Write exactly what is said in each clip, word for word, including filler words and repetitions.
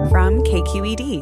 from K Q E D.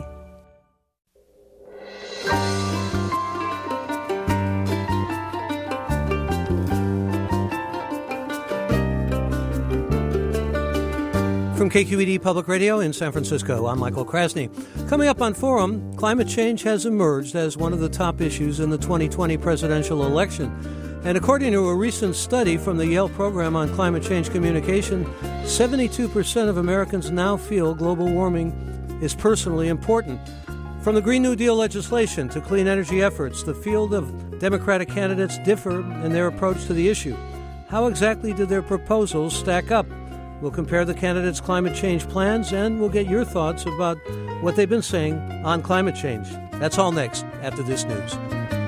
From K Q E D Public Radio in San Francisco, I'm Michael Krasny. Coming up on Forum, climate change has emerged as one of the top issues in the twenty twenty presidential election. And according to a recent study from the Yale Program on Climate Change Communication, seventy-two percent of Americans now feel global warming is personally important. From the Green New Deal legislation to clean energy efforts, the field of Democratic candidates differ in their approach to the issue. How exactly did their proposals stack up? We'll compare the candidates' climate change plans, and we'll get your thoughts about what they've been saying on climate change. That's all next after this news.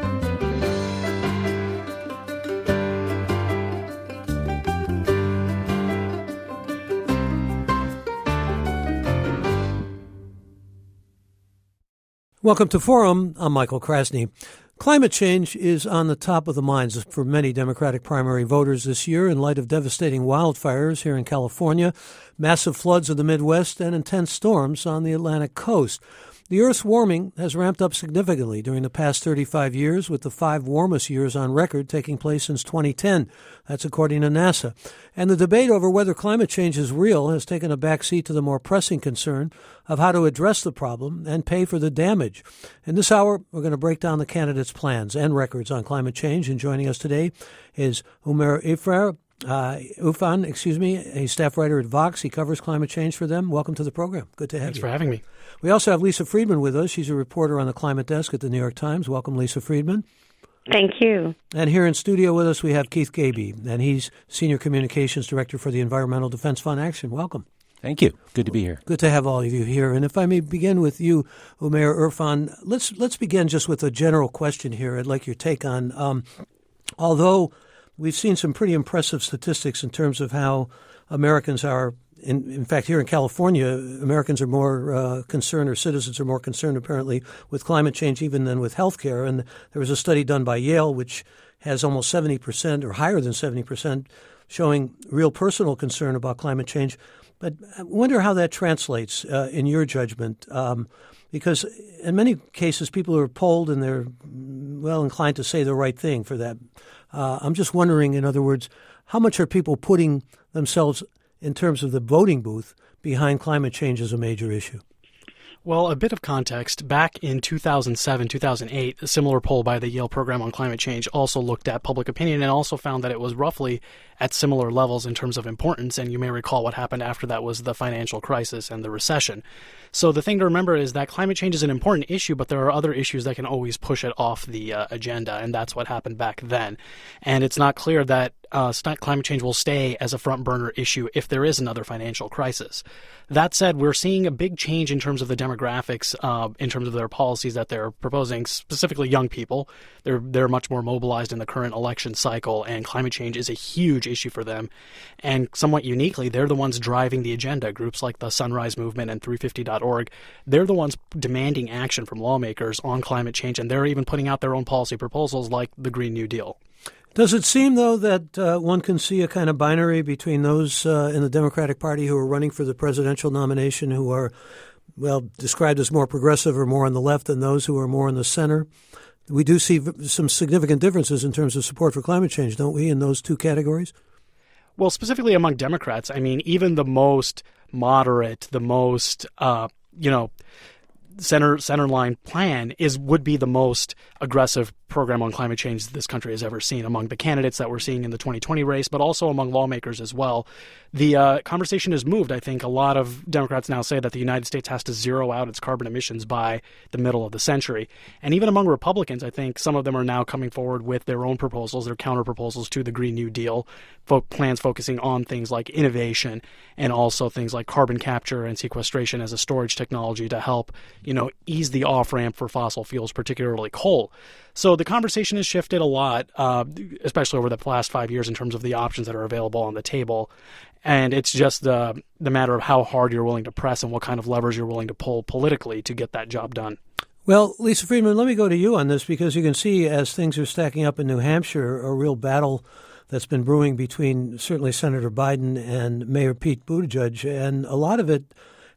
Welcome to Forum. I'm Michael Krasny. Climate change is on the top of the minds for many Democratic primary voters this year in light of devastating wildfires here in California, massive floods in the Midwest, and intense storms on the Atlantic coast. The Earth's warming has ramped up significantly during the past thirty-five years, with the five warmest years on record taking place since twenty ten. That's according to NASA. And the debate over whether climate change is real has taken a backseat to the more pressing concern of how to address the problem and pay for the damage. In this hour, we're going to break down the candidates' plans and records on climate change. And joining us today is Umair Ifrar, Uh, Ufan, excuse me, a staff writer at Vox. He covers climate change for them. Welcome to the program. Good to have Thanks you. Thanks for having me. We also have Lisa Friedman with us. She's a reporter on the climate desk at the New York Times. Welcome, Lisa Friedman. Thank you. And here in studio with us, we have Keith Gaby, and he's Senior Communications Director for the Environmental Defense Fund Action. Welcome. Thank you. Good to be here. Good to have all of you here. And if I may begin with you, Umair Irfan, let's let's begin just with a general question here. I'd like your take on, um, although we've seen some pretty impressive statistics in terms of how Americans are, in, in fact, here in California, Americans are more uh, concerned, or citizens are more concerned, apparently, with climate change even than with health care. And there was a study done by Yale, which has almost seventy percent or higher than seventy percent showing real personal concern about climate change. But I wonder how that translates uh, in your judgment, um, because in many cases people are polled and they're well inclined to say the right thing for that. Uh, I'm just wondering, in other words, how much are people putting themselves in terms of the voting booth behind climate change as a major issue? Well, a bit of context. Back in two thousand seven, two thousand eight, a similar poll by the Yale Program on Climate Change also looked at public opinion and also found that it was roughly at similar levels in terms of importance. And you may recall what happened after that was the financial crisis and the recession. So the thing to remember is that climate change is an important issue, but there are other issues that can always push it off the uh, agenda, and that's what happened back then. And it's not clear that uh, climate change will stay as a front burner issue if there is another financial crisis. That said, we're seeing a big change in terms of the demographics, uh, in terms of their policies that they're proposing, specifically young people. They're they're much more mobilized in the current election cycle, and climate change is a huge issue for them. And somewhat uniquely, they're the ones driving the agenda. Groups like the Sunrise Movement and three fifty dot org, they're the ones demanding action from lawmakers on climate change, and they're even putting out their own policy proposals like the Green New Deal. Does it seem, though, that uh, one can see a kind of binary between those uh, in the Democratic Party who are running for the presidential nomination who are, well, described as more progressive or more on the left than those who are more in the center? We do see some significant differences in terms of support for climate change, don't we, in those two categories? Well, specifically among Democrats, I mean, even the most moderate, the most, uh, you know, center centerline plan is would be the most aggressive program on climate change this country has ever seen among the candidates that we're seeing in the twenty twenty race, but also among lawmakers as well. The uh, conversation has moved. I think a lot of Democrats now say that the United States has to zero out its carbon emissions by the middle of the century. And even among Republicans, I think some of them are now coming forward with their own proposals, their counter proposals to the Green New Deal, fo- plans focusing on things like innovation and also things like carbon capture and sequestration as a storage technology to help, you know, ease the off-ramp for fossil fuels, particularly coal. So the conversation has shifted a lot, uh, especially over the last five years in terms of the options that are available on the table. And it's just the, the matter of how hard you're willing to press and what kind of levers you're willing to pull politically to get that job done. Well, Lisa Friedman, let me go to you on this, because you can see as things are stacking up in New Hampshire, a real battle that's been brewing between certainly Senator Biden and Mayor Pete Buttigieg. And a lot of it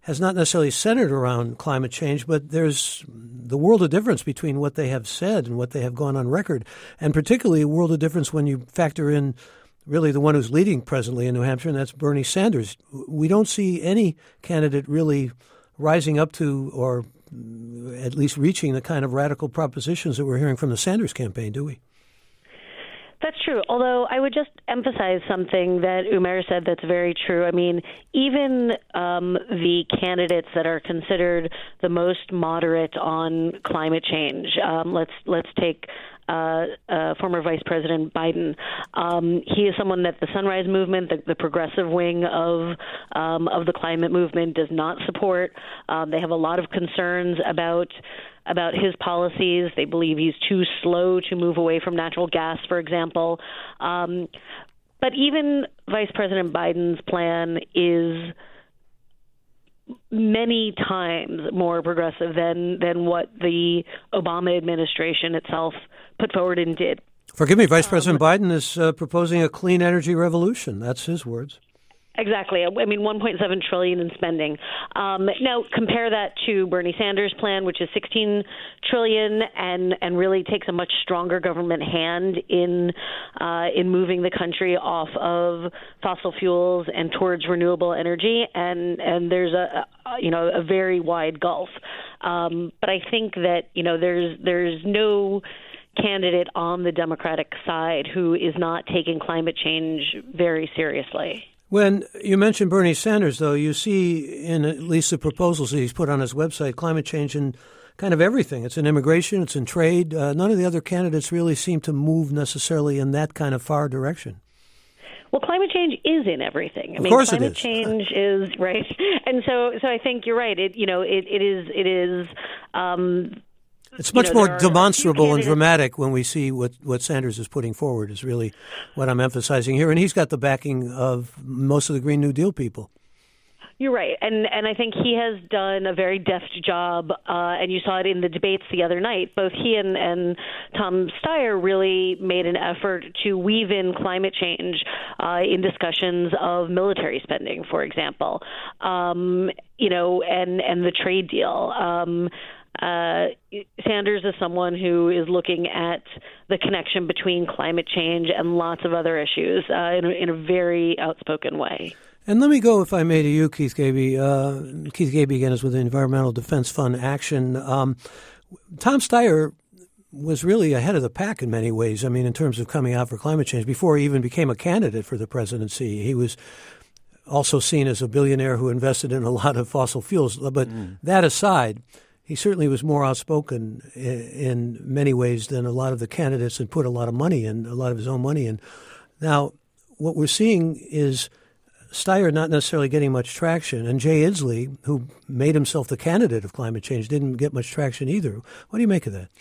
has not necessarily centered around climate change, but there's the world of difference between what they have said and what they have gone on record, and particularly a world of difference when you factor in really the one who's leading presently in New Hampshire, and that's Bernie Sanders. We don't see any candidate really rising up to or at least reaching the kind of radical propositions that we're hearing from the Sanders campaign, do we? That's true, although I would just emphasize something that Umair said that's very true. I mean, even um, the candidates that are considered the most moderate on climate change, um, let's let's take uh, uh, former Vice President Biden. Um, he is someone that the Sunrise Movement, the, the progressive wing of um, of the climate movement, does not support. Um, they have a lot of concerns about about his policies. They believe he's too slow to move away from natural gas, for example. Um, but even Vice President Biden's plan is many times more progressive than, than what the Obama administration itself put forward and did. Forgive me, Vice President um, Biden is uh, proposing a clean energy revolution. That's his words. Exactly. I mean, one point seven trillion dollars in spending. Um, now, compare that to Bernie Sanders' plan, which is sixteen trillion dollars, and and really takes a much stronger government hand in uh, in moving the country off of fossil fuels and towards renewable energy. And and there's a, a you know a very wide gulf. Um, but I think that you know there's there's no candidate on the Democratic side who is not taking climate change very seriously. When you mention Bernie Sanders, though, you see in at least the proposals that he's put on his website, climate change in kind of everything. It's in immigration, it's in trade. Uh, none of the other candidates really seem to move necessarily in that kind of far direction. Well, climate change is in everything. I of mean, course climate it is. change is right, and so so I think you're right. It you know it, it is it is. Um, It's much you know, more demonstrable and candidates. dramatic when we see what, what Sanders is putting forward is really what I'm emphasizing here. And he's got the backing of most of the Green New Deal people. You're right. And and I think he has done a very deft job, uh, and you saw it in the debates the other night. Both he and, and Tom Steyer really made an effort to weave in climate change uh, in discussions of military spending, for example, um, you know, and, and the trade deal. Um Uh, Sanders is someone who is looking at the connection between climate change and lots of other issues uh, in, a, in a very outspoken way. And let me go, if I may, to you, Keith Gaby. Uh, Keith Gaby, again, is with the Environmental Defense Fund Action. Um, Tom Steyer was really ahead of the pack in many ways, I mean, in terms of coming out for climate change. Before he even became a candidate for the presidency, he was also seen as a billionaire who invested in a lot of fossil fuels. But mm. that aside, he certainly was more outspoken in many ways than a lot of the candidates and put a lot of money in, a lot of his own money in. Now, what we're seeing is Steyer not necessarily getting much traction, and Jay Inslee, who made himself the candidate of climate change, didn't get much traction either. What do you make of that?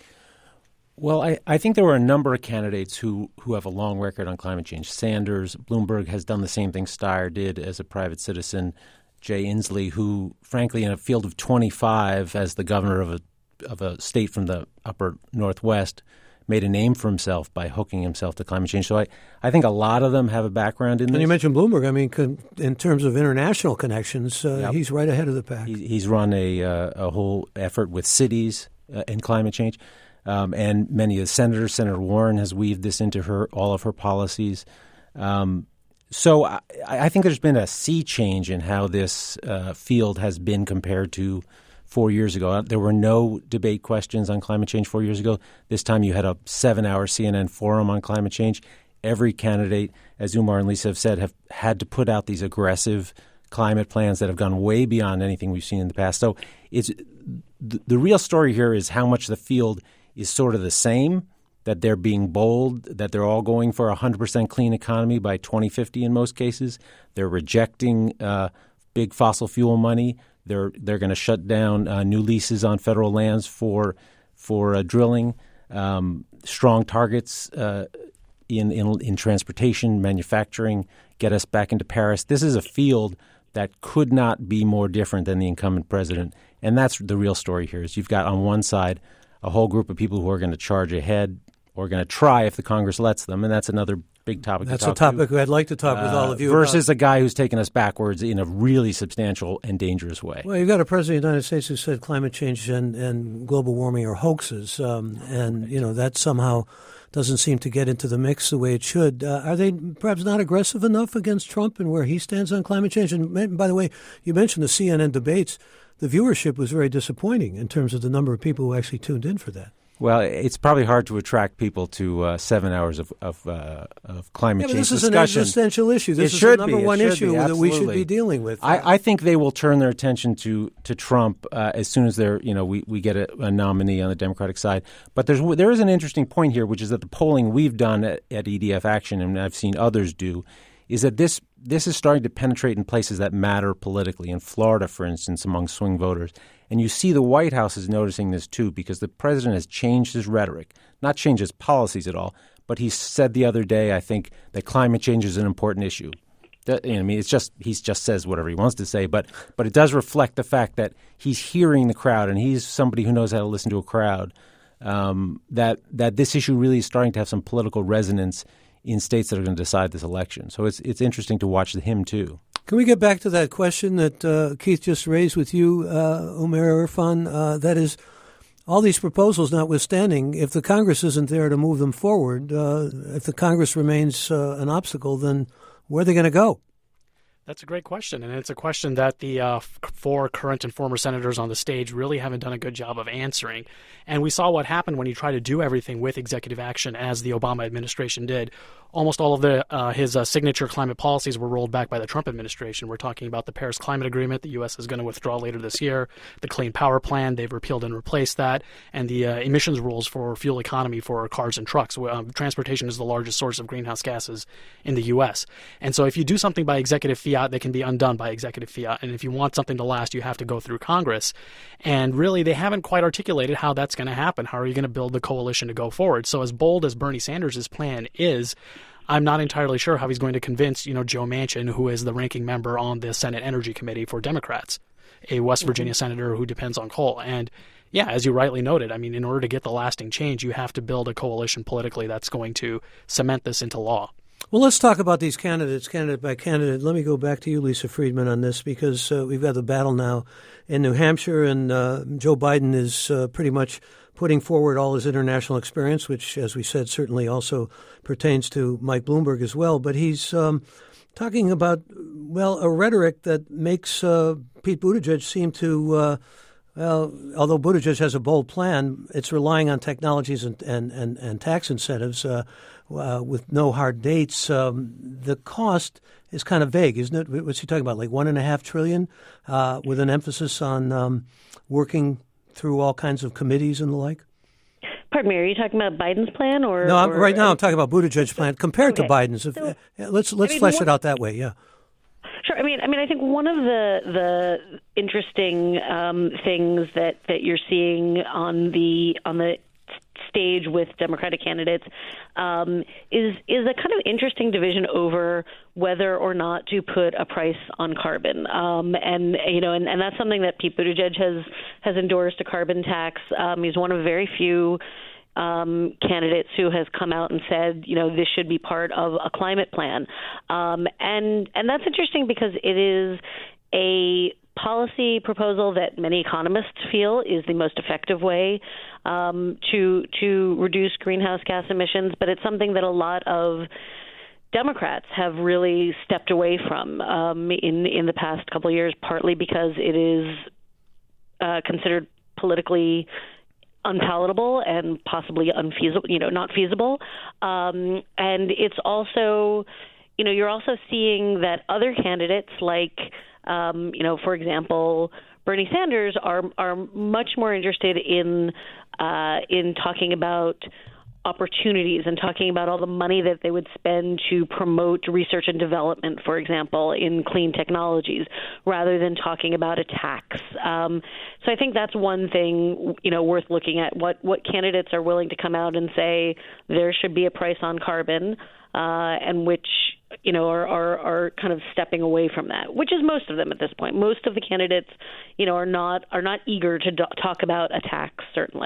Well, I, I think there were a number of candidates who, who have a long record on climate change. Sanders, Bloomberg has done the same thing Steyer did as a private citizen. Jay Inslee, who, frankly, in a field of twenty-five as the governor of a of a state from the upper Northwest, made a name for himself by hooking himself to climate change. So I, I think a lot of them have a background in this. And you mentioned Bloomberg. I mean, in terms of international connections, uh, yep. he's right ahead of the pack. He, he's run a, uh, a whole effort with cities uh, in climate change. Um, and many of the senators, Senator Warren has weaved this into her all of her policies. Um So I, I think there's been a sea change in how this uh, field has been compared to four years ago. There were no debate questions on climate change four years ago. This time you had a seven-hour C N N forum on climate change. Every candidate, as Umar and Lisa have said, have had to put out these aggressive climate plans that have gone way beyond anything we've seen in the past. So it's the, the real story here is how much the field is sort of the same, that they're being bold, that they're all going for a one hundred percent clean economy by twenty fifty in most cases. They're rejecting uh, big fossil fuel money. They're they're going to shut down uh, new leases on federal lands for for uh, drilling. Um, strong targets uh, in, in in transportation, manufacturing, get us back into Paris. This is a field that could not be more different than the incumbent president. And that's the real story here is you've got on one side a whole group of people who are going to charge ahead or going to try if the Congress lets them. And that's another big topic That's to talk a topic to. I'd like to talk uh, with all of you versus about. a guy who's taken us backwards in a really substantial and dangerous way. Well, you've got a president of the United States who said climate change and, and global warming are hoaxes, um, and you know that somehow doesn't seem to get into the mix the way it should. Uh, are they perhaps not aggressive enough against Trump and where he stands on climate change? And by the way, you mentioned the C N N debates. The viewership was very disappointing in terms of the number of people who actually tuned in for that. Well, it's probably hard to attract people to uh, seven hours of of, uh, of climate yeah, but change this is discussion. an existential issue. This it is should the number be. one should issue be. that we Absolutely. should be dealing with. I, I think they will turn their attention to to Trump uh, as soon as they're you know we, we get a, a nominee on the Democratic side. But there's there is an interesting point here, which is that the polling we've done at, at E D F Action, and I've seen others do, is that this this is starting to penetrate in places that matter politically. In Florida, for instance, among swing voters. And you see the White House is noticing this too, because the president has changed his rhetoric, not changed his policies at all. But he said the other day, I think, that climate change is an important issue. That, I mean, it's just he just says whatever he wants to say, but but it does reflect the fact that he's hearing the crowd, and he's somebody who knows how to listen to a crowd. Um, that that this issue really is starting to have some political resonance in states that are going to decide this election. So it's it's interesting to watch him too. Can we get back to that question that uh, Keith just raised with you, uh, Umair Irfan? Uh, that is, all these proposals notwithstanding, if the Congress isn't there to move them forward, uh, if the Congress remains uh, an obstacle, then where are they going to go? That's a great question, and it's a question that the uh, four current and former senators on the stage really haven't done a good job of answering. And we saw what happened when he tried to do everything with executive action, as the Obama administration did. Almost all of the uh, his uh, signature climate policies were rolled back by the Trump administration. We're talking about the Paris Climate Agreement the U S is going to withdraw later this year, the Clean Power Plan, they've repealed and replaced that, and the uh, emissions rules for fuel economy for cars and trucks. Um, transportation is the largest source of greenhouse gases in the U S. And so if you do something by executive fiat, they can be undone by executive fiat. And if you want something to last, you have to go through Congress. And really, they haven't quite articulated how that's going to happen. How are you going to build the coalition to go forward? So as bold as Bernie Sanders' plan is, I'm not entirely sure how he's going to convince, you know, Joe Manchin, who is the ranking member on the Senate Energy Committee for Democrats, a West Virginia mm-hmm. senator who depends on coal. And yeah, as you rightly noted, I mean, in order to get the lasting change, you have to build a coalition politically that's going to cement this into law. Well, let's talk about these candidates, candidate by candidate. Let me go back to you, Lisa Friedman, on this, because uh, we've got the battle now in New Hampshire, and uh, Joe Biden is uh, pretty much putting forward all his international experience, which, as we said, certainly also pertains to Mike Bloomberg as well. But he's um, talking about, well, a rhetoric that makes uh, Pete Buttigieg seem to, uh, well, although Buttigieg has a bold plan, it's relying on technologies and, and, and, and tax incentives uh, uh, with no hard dates. Um, the cost is kind of vague, isn't it? What's he talking about, like one and a half trillion uh, with an emphasis on um, working through all kinds of committees and the like? Pardon me, are you talking about Biden's plan? or No, I'm, or, right now I'm talking about Buttigieg's plan compared okay. to Biden's. If, so, uh, let's let's I mean, flesh one, it out that way, yeah. Sure. I mean, I mean, I think one of the the interesting um, things that, that you're seeing on the on the stage with Democratic candidates um, is is a kind of interesting division over whether or not to put a price on carbon, um, and you know, and, and that's something that Pete Buttigieg has has endorsed, a carbon tax. Um, he's one of very few um, candidates who has come out and said, you know, this should be part of a climate plan, um, and and that's interesting because it is a policy proposal that many economists feel is the most effective way um, to to reduce greenhouse gas emissions, but it's something that a lot of Democrats have really stepped away from um, in in the past couple of years, partly because it is uh, considered politically unpalatable and possibly unfeasible, you know, not feasible, um, and it's also, you know, you're also seeing that other candidates like Um, you know, for example, Bernie Sanders are are much more interested in uh, in talking about opportunities and talking about all the money that they would spend to promote research and development, for example, in clean technologies, rather than talking about a tax. Um, so I think that's one thing, you know, worth looking at. What what candidates are willing to come out and say there should be a price on carbon, uh, and which, you know, are, are, are kind of stepping away from that, which is most of them at this point. Most of the candidates, you know, are not are not eager to do- talk about a tax, certainly.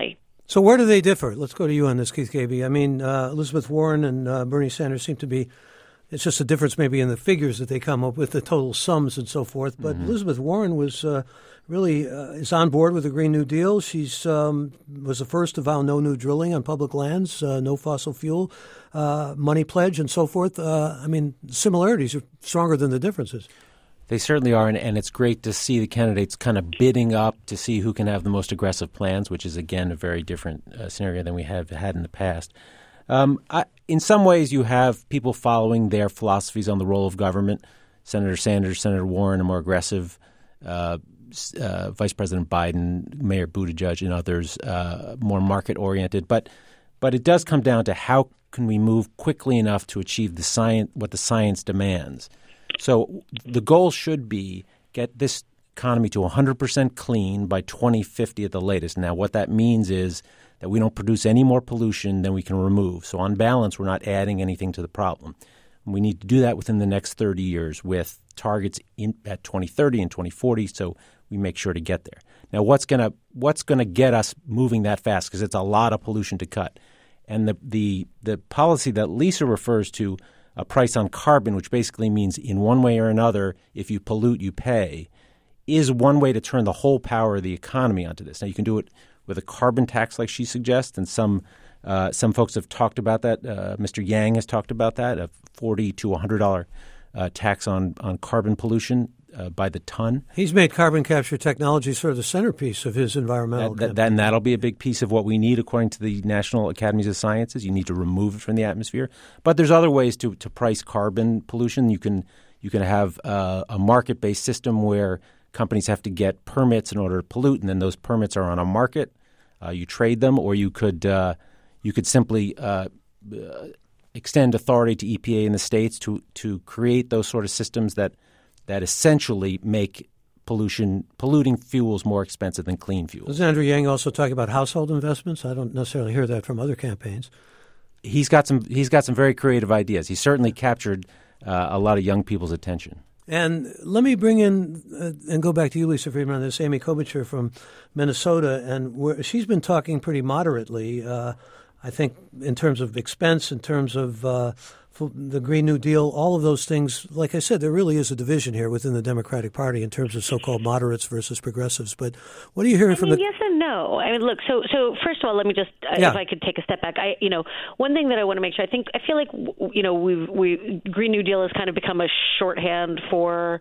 So where do they differ? Let's go to you on this, Keith Gaby. I mean, uh, Elizabeth Warren and uh, Bernie Sanders seem to be, it's just a difference maybe in the figures that they come up with, the total sums and so forth. But mm-hmm. Elizabeth Warren was uh, really uh, is on board with the Green New Deal. She's um, was the first to vow no new drilling on public lands, uh, no fossil fuel, uh, money pledge, and so forth. Uh, I mean, similarities are stronger than the differences. They certainly are, and, and it's great to see the candidates kind of bidding up to see who can have the most aggressive plans, which is, again, a very different uh, scenario than we have had in the past. Um, I, in some ways, you have people following their philosophies on the role of government. Senator Sanders, Senator Warren are more aggressive. Uh, uh, Vice President Biden, Mayor Buttigieg, and others uh, more market-oriented. But but it does come down to how can we move quickly enough to achieve the science, what the science demands. So the goal should be get this economy to one hundred percent clean by twenty fifty at the latest. Now, what that means is that we don't produce any more pollution than we can remove. So on balance, we're not adding anything to the problem. We need to do that within the next thirty years with targets in, at twenty thirty and twenty forty, so we make sure to get there. Now, what's going to what's going to get us moving that fast? Because it's a lot of pollution to cut. And the, the the policy that Lisa refers to, a price on carbon, which basically means in one way or another, if you pollute, you pay, is one way to turn the whole power of the economy onto this. Now, you can do it with a carbon tax like she suggests, and some uh, some folks have talked about that. Uh, Mister Yang has talked about that, a forty to one hundred dollars uh, tax on, on carbon pollution uh, by the ton. He's made carbon capture technology sort of the centerpiece of his environmental that, that, that, And that'll be a big piece of what we need, according to the National Academies of Sciences. You need to remove it from the atmosphere. But there's other ways to, to price carbon pollution. You can, you can have uh, a market-based system where companies have to get permits in order to pollute, and then those permits are on a market. Uh, you trade them, or you could uh, you could simply uh, uh, extend authority to E P A in the states to to create those sort of systems that that essentially make pollution polluting fuels more expensive than clean fuels. Does Andrew Yang also talk about household investments? I don't necessarily hear that from other campaigns. He's got some he's got some very creative ideas. He certainly captured uh, a lot of young people's attention. And let me bring in uh, and go back to you, Lisa Friedman, on this. Amy Klobuchar from Minnesota, and where she's been talking pretty moderately, uh, I think, in terms of expense, in terms of uh, the Green New Deal, all of those things. Like I said, there really is a division here within the Democratic Party in terms of so-called moderates versus progressives. But what are you hearing I from mean, the? Yes and no. I mean, look. So, so first of all, let me just, uh, yeah. if I could take a step back. I, you know, one thing that I want to make sure. I think I feel like, you know, we we Green New Deal has kind of become a shorthand for,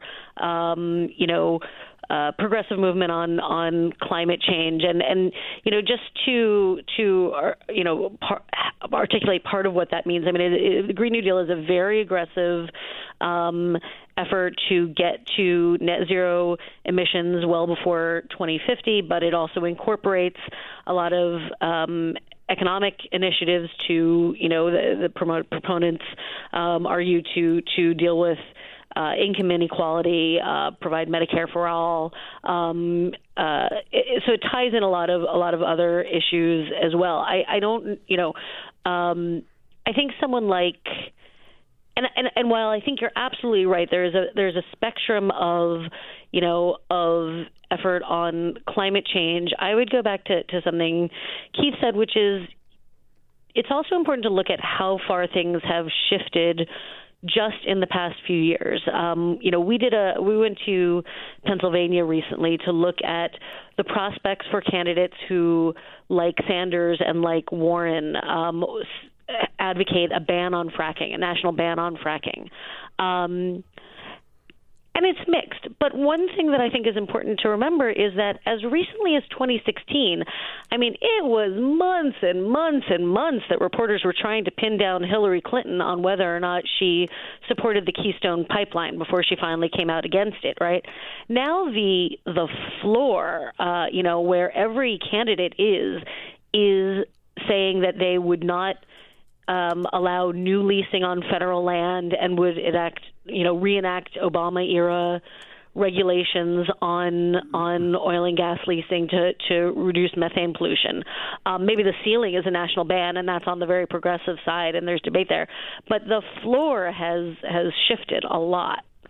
um, you know. Uh, progressive movement on, on climate change, and, and you know just to to uh, you know par- articulate part of what that means. I mean, it, it, the Green New Deal is a very aggressive um, effort to get to net zero emissions well before twenty fifty, but it also incorporates a lot of um, economic initiatives to you know the, the promote, proponents um, argue to to deal with. Uh, income inequality, uh, provide Medicare for all. Um, uh, it, so it ties in a lot of a lot of other issues as well. I, I don't, you know, um, I think someone like, and, and and while I think you're absolutely right, there's a there's a spectrum of, you know, of effort on climate change. I would go back to, to something Keith said, which is, it's also important to look at how far things have shifted just in the past few years. Um, you know, we did a we went to Pennsylvania recently to look at the prospects for candidates who, like Sanders and like Warren, um, advocate a ban on fracking, a national ban on fracking. Um, And it's mixed. But one thing that I think is important to remember is that as recently as twenty sixteen, I mean, it was months and months and months that reporters were trying to pin down Hillary Clinton on whether or not she supported the Keystone Pipeline before she finally came out against it, right? Now the the floor, uh, you know, where every candidate is, is saying that they would not Um, allow new leasing on federal land and would enact, you know, reenact Obama-era regulations on on oil and gas leasing to, to reduce methane pollution. Um, maybe the ceiling is a national ban, and that's on the very progressive side, and there's debate there. But the floor has has shifted a lot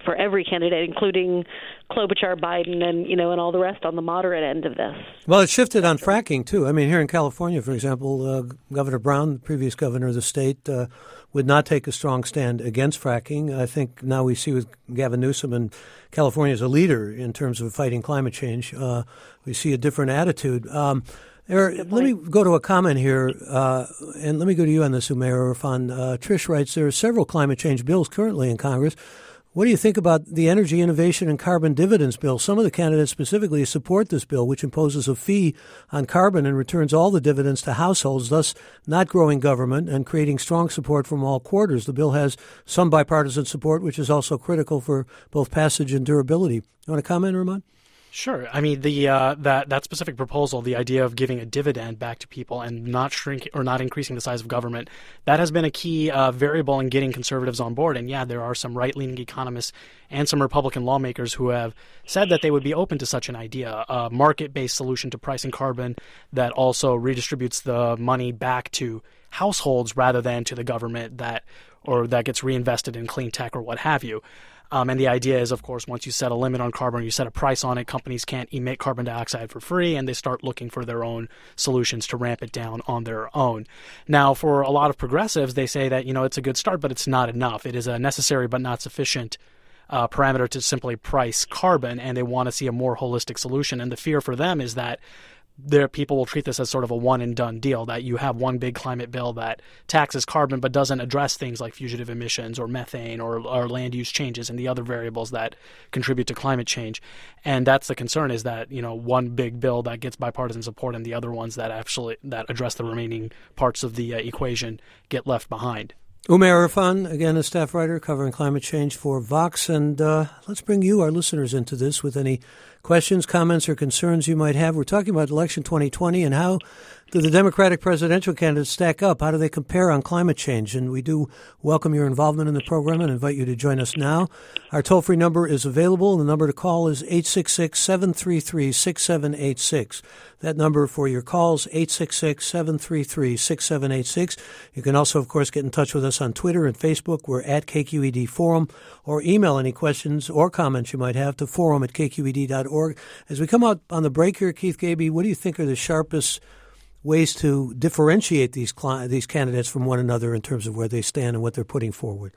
for every candidate, including Klobuchar, Biden, and you know, and all the rest on the moderate end of this. Well, it shifted on fracking too. I mean, here in California, for example, uh, Governor Brown, the previous governor of the state, uh, would not take a strong stand against fracking. I think now we see with Gavin Newsom, and California is a leader in terms of fighting climate change. Uh, we see a different attitude. Um, Eric, let me go to a comment here, uh, and let me go to you on this, Umair Irfan. Uh, Trish writes, there are several climate change bills currently in Congress. What do you think about the Energy Innovation and Carbon Dividends bill? Some of the candidates specifically support this bill, which imposes a fee on carbon and returns all the dividends to households, thus not growing government and creating strong support from all quarters. The bill has some bipartisan support, which is also critical for both passage and durability. You want to comment, Rahman? Sure. I mean, the uh, that that specific proposal, the idea of giving a dividend back to people and not shrinking or not increasing the size of government, that has been a key uh, variable in getting conservatives on board. And yeah, there are some right-leaning economists and some Republican lawmakers who have said that they would be open to such an idea, a market-based solution to pricing carbon that also redistributes the money back to households rather than to the government, that or that gets reinvested in clean tech or what have you. Um, and the idea is, of course, once you set a limit on carbon, you set a price on it, companies can't emit carbon dioxide for free, and they start looking for their own solutions to ramp it down on their own. Now, for a lot of progressives, they say that, you know, it's a good start, but it's not enough. It is a necessary but not sufficient uh, parameter to simply price carbon, and they want to see a more holistic solution. And the fear for them is that there people will treat this as sort of a one and done deal, that you have one big climate bill that taxes carbon but doesn't address things like fugitive emissions or methane or, or land use changes and the other variables that contribute to climate change. And that's the concern, is that, you know, one big bill that gets bipartisan support and the other ones that actually that address the remaining parts of the uh, equation get left behind. Umair Irfan, again, a staff writer covering climate change for Vox. And uh, let's bring you, our listeners, into this with any questions, comments, or concerns you might have. We're talking about election twenty twenty and how do the Democratic presidential candidates stack up? How do they compare on climate change? And we do welcome your involvement in the program and invite you to join us now. Our toll-free number is available, and the number to call is eight six six, seven three three, six seven eight six. That number for your calls, eight six six, seven three three, six seven eight six. You can also, of course, get in touch with us on Twitter and Facebook. We're at K Q E D Forum, or email any questions or comments you might have to forum at K Q E D dot org. As we come out on the break here, Keith Gaby, what do you think are the sharpest ways to differentiate these cli- these candidates from one another in terms of where they stand and what they're putting forward?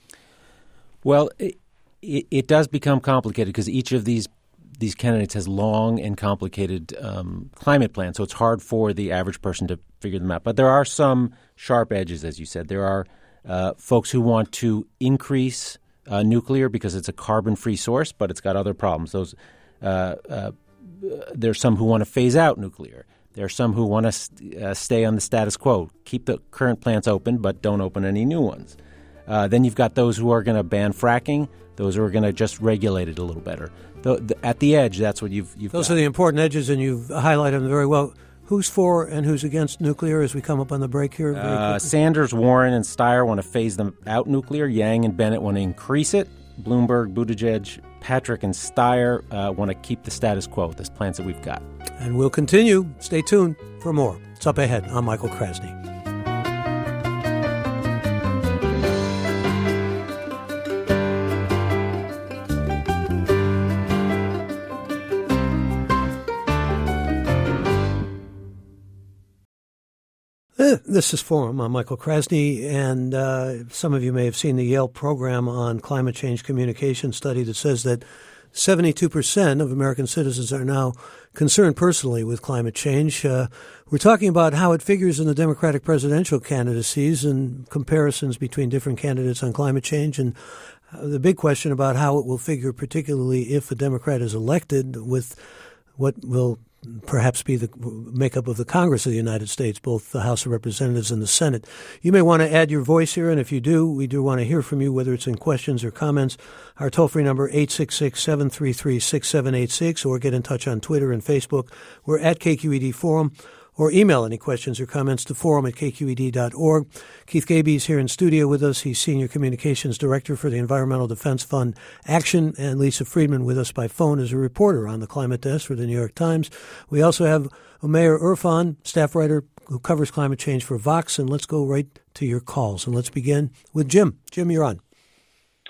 Well, it, it, it does become complicated because each of these these candidates has long and complicated um, climate plans, so it's hard for the average person to figure them out. But there are some sharp edges, as you said. There are uh, folks who want to increase uh, nuclear because it's a carbon-free source, but it's got other problems. Those uh, uh, there's some who want to phase out nuclear. There are some who want to st- uh, stay on the status quo, keep the current plants open, but don't open any new ones. Uh, then you've got those who are going to ban fracking, those who are going to just regulate it a little better. The, the, at the edge, that's what you've, you've Those got. are the important edges, and you've highlighted them very well. Who's for and who's against nuclear as we come up on the break here? Uh, Sanders, Warren, and Steyer want to phase them out nuclear. Yang and Bennett want to increase it. Bloomberg, Buttigieg, Patrick, and Steyer uh, want to keep the status quo with the plans that we've got. And we'll continue. Stay tuned for more. It's up ahead. I'm Michael Krasny. This is Forum. I'm Michael Krasny, and uh, some of you may have seen the Yale program on climate change communication study that says that seventy-two percent of American citizens are now concerned personally with climate change. Uh, we're talking about how it figures in the Democratic presidential candidacies and comparisons between different candidates on climate change, and uh, the big question about how it will figure, particularly if a Democrat is elected, with what will perhaps be the makeup of the Congress of the United States, both the House of Representatives and the Senate. You may want to add your voice here, and if you do, we do want to hear from you, whether it's in questions or comments. Our toll-free number, eight six six, seven three three, six seven eight six, or get in touch on Twitter and Facebook. We're at K Q E D Forum, or email any questions or comments to forum at K Q E D dot org. Keith Gaby is here in studio with us. He's Senior Communications Director for the Environmental Defense Fund Action, and Lisa Friedman with us by phone as a reporter on the Climate Desk for the New York Times. We also have Umair Irfan, staff writer who covers climate change for Vox, and let's go right to your calls. And let's begin with Jim. Jim, you're on.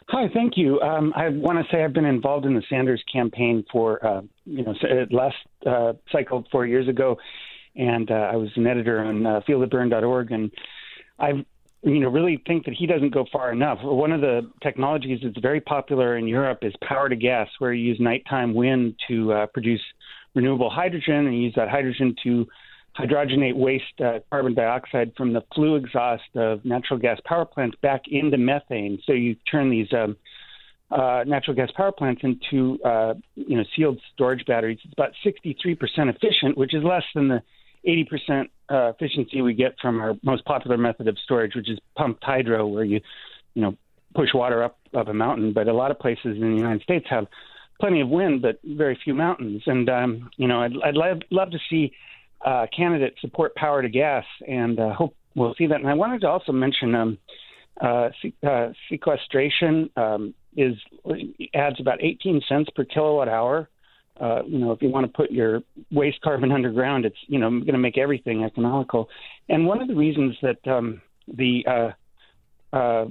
Hi, thank you. Um, I want to say I've been involved in the Sanders campaign for, uh, you know, last uh, cycle four years ago, and uh, I was an editor on uh, feel the burn dot org, and I, you know, really think that he doesn't go far enough. One of the technologies that's very popular in Europe is power to gas, where you use nighttime wind to uh, produce renewable hydrogen, and you use that hydrogen to hydrogenate waste uh, carbon dioxide from the flue exhaust of natural gas power plants back into methane. So you turn these um, uh, natural gas power plants into uh, you know sealed storage batteries. It's about sixty-three percent efficient, which is less than the eighty percent uh, efficiency we get from our most popular method of storage, which is pumped hydro, where you you know push water up up a mountain. But a lot of places in the United States have plenty of wind, but very few mountains. And um, you know I'd, I'd love, love to see Uh, candidates support power to gas, and uh, hope we'll see that. And I wanted to also mention um, uh, se- uh, sequestration um, is adds about eighteen cents per kilowatt hour. Uh, you know, if you want to put your waste carbon underground, it's you know going to make everything economical. And one of the reasons that um, the uh, uh,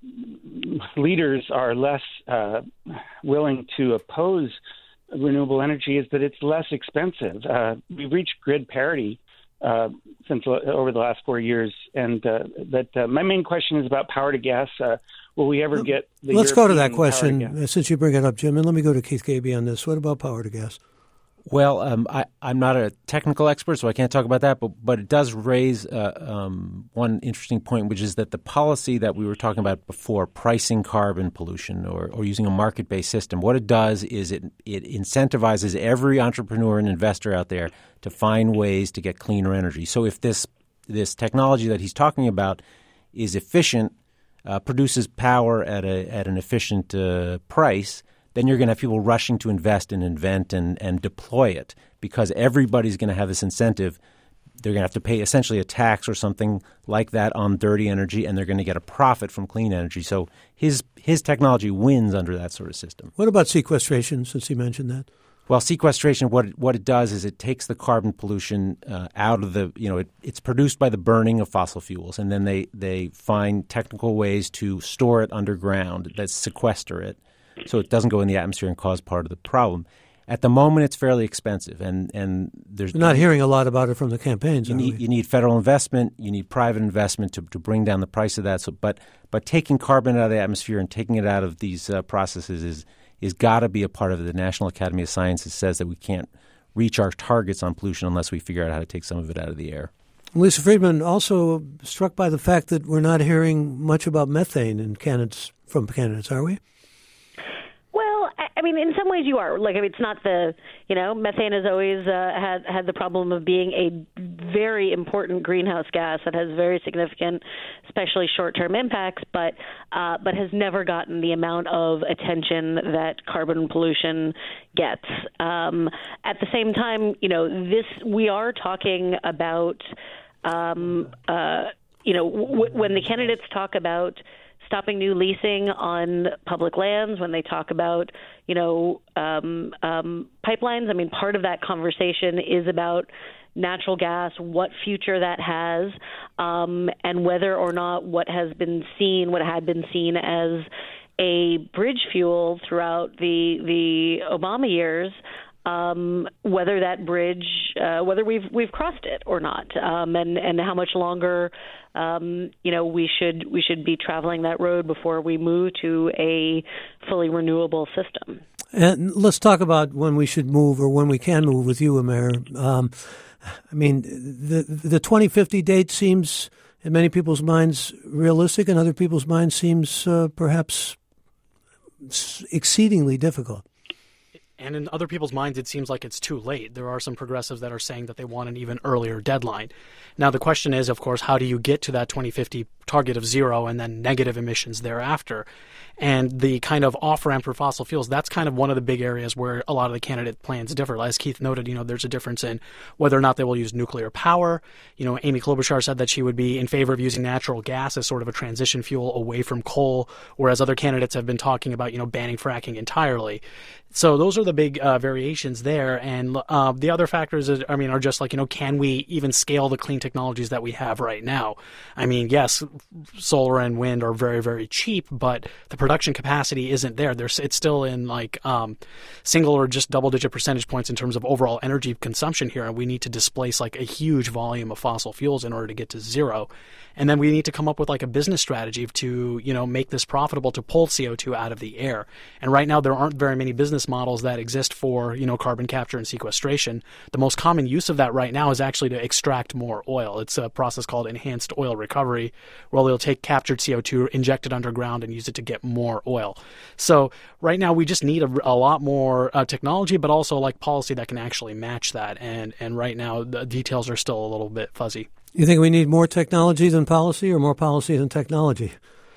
leaders are less uh, willing to oppose renewable energy is that it's less expensive. Uh, we've reached grid parity uh, since uh, over the last four years, and uh, but uh, my main question is about power to gas. Uh, will we ever get the Let's European go to that question to since you bring it up, Jim, and let me go to Keith Gaby on this. What about power to gas? Well, um, I, I'm not a technical expert, so I can't talk about that, but, but it does raise uh, um, one interesting point, which is that the policy that we were talking about before, pricing carbon pollution or, or using a market-based system, what it does is it, it incentivizes every entrepreneur and investor out there to find ways to get cleaner energy. So if this this technology that he's talking about is efficient, uh, produces power at a at an efficient uh, price, then you're going to have people rushing to invest and invent and, and deploy it because everybody's going to have this incentive. They're going to have to pay essentially a tax or something like that on dirty energy, and they're going to get a profit from clean energy. So his his technology wins under that sort of system. What about sequestration, since he mentioned that? Well, sequestration, what it, what it does is it takes the carbon pollution uh, out of the, you know, it, it's produced by the burning of fossil fuels, and then they, they find technical ways to store it underground that sequester it, so it doesn't go in the atmosphere and cause part of the problem. At the moment, it's fairly expensive, and, and there's We're not hearing a lot about it from the campaigns. You are need we? you need federal investment, you need private investment to, to bring down the price of that. So, but but taking carbon out of the atmosphere and taking it out of these uh, processes is is got to be a part of it. The National Academy of Sciences says that we can't reach our targets on pollution unless we figure out how to take some of it out of the air. Lisa Friedman, also struck by the fact that we're not hearing much about methane in candidates from candidates, are we? Well, I I mean, in some ways you are. Like, I mean, it's not the, you know, methane has always uh, had had the problem of being a very important greenhouse gas that has very significant, especially short-term impacts, but uh, but has never gotten the amount of attention that carbon pollution gets. Um, at the same time, you know, this we are talking about, um, uh, you know, w- when the candidates talk about stopping new leasing on public lands, when they talk about, you know, um, um, pipelines. I mean, part of that conversation is about natural gas, what future that has, um, and whether or not what has been seen, what had been seen as a bridge fuel throughout the the Obama years, um, whether that bridge, uh, whether we've we've crossed it or not, um, and and how much longer. Um, you know, we should we should be traveling that road before we move to a fully renewable system. And let's talk about when we should move or when we can move with you, Umair. Um, I mean, the the twenty fifty date seems, in many people's minds, realistic, and other people's minds seems uh, perhaps exceedingly difficult. And in other people's minds, it seems like it's too late. There are some progressives that are saying that they want an even earlier deadline. Now, the question is, of course, how do you get to that twenty fifty target of zero and then negative emissions thereafter? And the kind of off-ramp for fossil fuels, that's kind of one of the big areas where a lot of the candidate plans differ. As Keith noted, you know, there's a difference in whether or not they will use nuclear power. You know, Amy Klobuchar said that she would be in favor of using natural gas as sort of a transition fuel away from coal, whereas other candidates have been talking about, you know, banning fracking entirely. So those are the big uh, variations there. And uh, the other factors, is, I mean, are just like, you know, can we even scale the clean technologies that we have right now? I mean, yes, solar and wind are very, very cheap, but the production capacity isn't there. There's, it's still in like um, single or just double-digit percentage points in terms of overall energy consumption here, and we need to displace like a huge volume of fossil fuels in order to get to zero. And then we need to come up with like a business strategy to, you know, make this profitable to pull C O two out of the air. And right now there aren't very many business models that exist for, you know, carbon capture and sequestration. The most common use of that right now is actually to extract more oil. It's a process called enhanced oil recovery, where they'll take captured C O two, inject it underground, and use it to get more oil. So right now we just need a, a lot more uh, technology, but also like policy that can actually match that. And, and right now the details are still a little bit fuzzy. You think we need more technology than policy, or more policy than technology?